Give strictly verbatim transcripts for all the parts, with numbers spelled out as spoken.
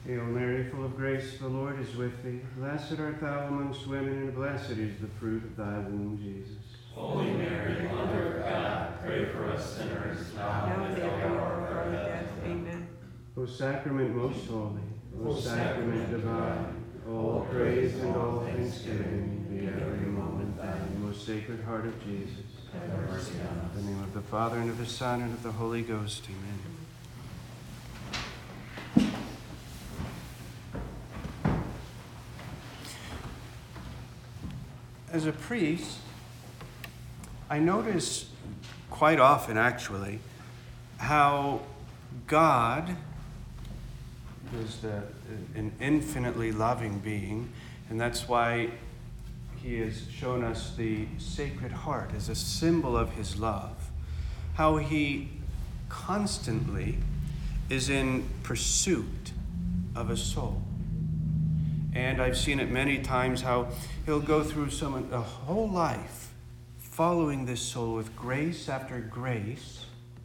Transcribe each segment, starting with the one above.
Hail Mary, full of grace, the Lord is with thee. Blessed art thou amongst women, and blessed is the fruit of thy womb, Jesus. Holy Mary, Mother of God, pray for us sinners, now and at the hour of our death. Amen. O sacrament most holy, O sacrament divine, all praise and all thanksgiving be every moment thine, most sacred heart of Jesus. Have mercy on us. In the name of the Father, and of the Son, and of the Holy Ghost. Amen. As a priest, I notice quite often, actually, how God is the, an infinitely loving being, and that's why he has shown us the Sacred Heart as a symbol of his love, how he constantly is in pursuit of a soul. And I've seen it many times how he'll go through some a whole life following this soul with grace after grace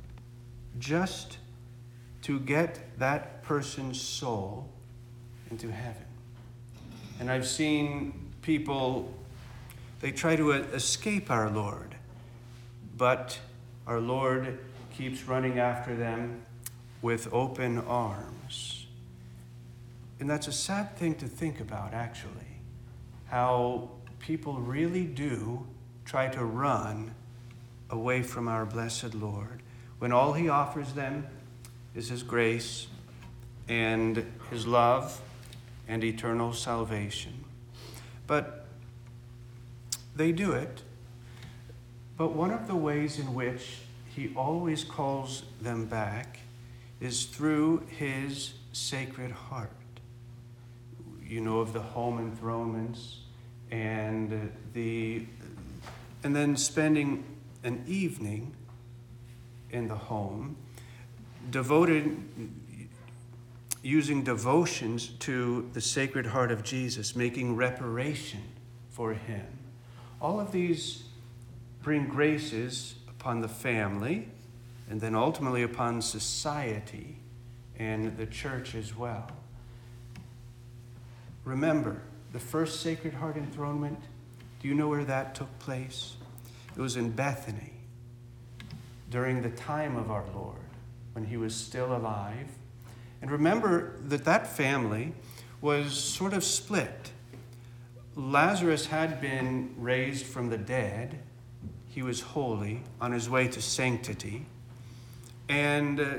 just to get that person's soul into heaven. And I've seen people, they try to escape our Lord, but our Lord keeps running after them with open arms. And that's a sad thing to think about, actually, how people really do try to run away from our blessed Lord when all he offers them is his grace and his love and eternal salvation. But they do it. But one of the ways in which he always calls them back is through his Sacred Heart. You know of the home enthronements and the and then spending an evening in the home devoted using devotions to the Sacred Heart of Jesus, making reparation for him. All of these bring graces upon the family and then ultimately upon society and the church as well. Remember, the first Sacred Heart enthronement, do you know where that took place? It was in Bethany during the time of our Lord, when he was still alive. And remember that that family was sort of split. Lazarus had been raised from the dead. He was holy, on his way to sanctity. And, uh,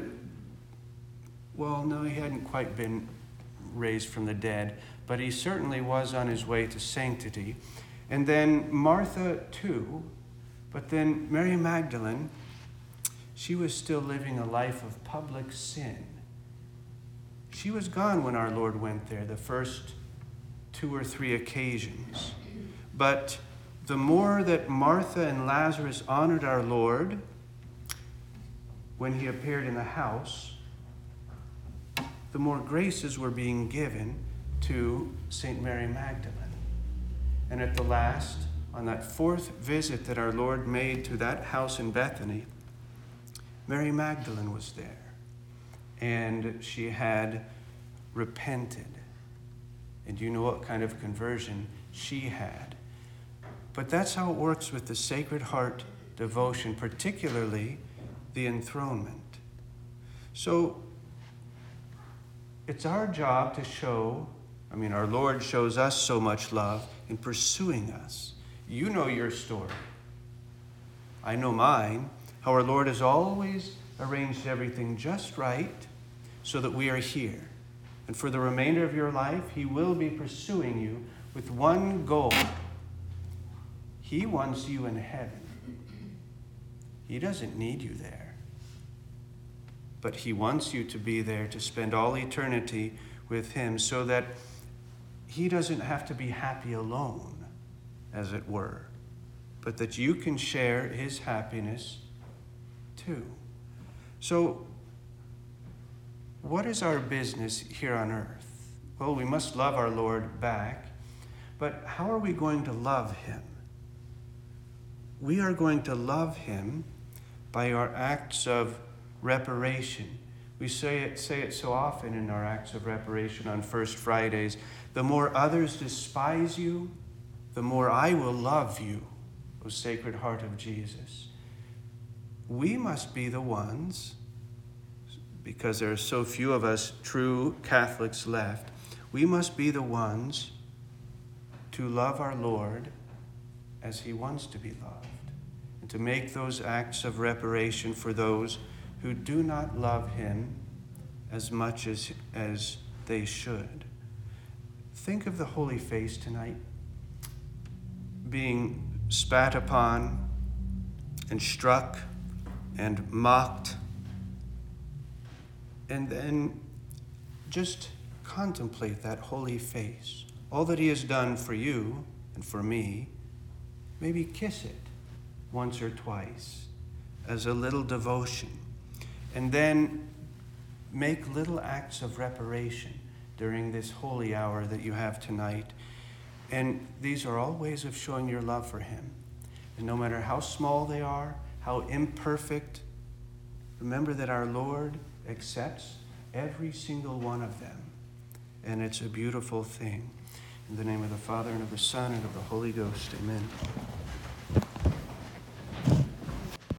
well, no, he hadn't quite been raised from the dead, but he certainly was on his way to sanctity. And then Martha too, but then Mary Magdalene, she was still living a life of public sin. She was gone when our Lord went there the first two or three occasions. But the more that Martha and Lazarus honored our Lord when he appeared in the house, the more graces were being given to Saint Mary Magdalene. And at the last, on that fourth visit that our Lord made to that house in Bethany, Mary Magdalene was there. And she had repented. And you know what kind of conversion she had. But that's how it works with the Sacred Heart devotion, particularly the enthronement. So it's our job to show, I mean, our Lord shows us so much love in pursuing us. You know your story. I know mine, how our Lord has always arranged everything just right so that we are here. And for the remainder of your life, he will be pursuing you with one goal. He wants you in heaven. He doesn't need you there. But he wants you to be there to spend all eternity with him so that he doesn't have to be happy alone, as it were, but that you can share his happiness too. So, what is our business here on earth? Well, we must love our Lord back, but how are we going to love him? We are going to love him by our acts of reparation, We say it, say it so often in our acts of reparation on First Fridays. The more others despise you, the more I will love you, O Sacred Heart of Jesus. We must be the ones, because there are so few of us true Catholics left, we must be the ones to love our Lord as he wants to be loved, and to make those acts of reparation for those who do not love him as much as, as they should. Think of the Holy Face tonight, being spat upon and struck and mocked, and then just contemplate that holy face, all that he has done for you and for me. Maybe kiss it once or twice as a little devotion, and then make little acts of reparation during this holy hour that you have tonight. And these are all ways of showing your love for him. And no matter how small they are, how imperfect, remember that our Lord accepts every single one of them. And it's a beautiful thing. In the name of the Father, and of the Son, and of the Holy Ghost, amen.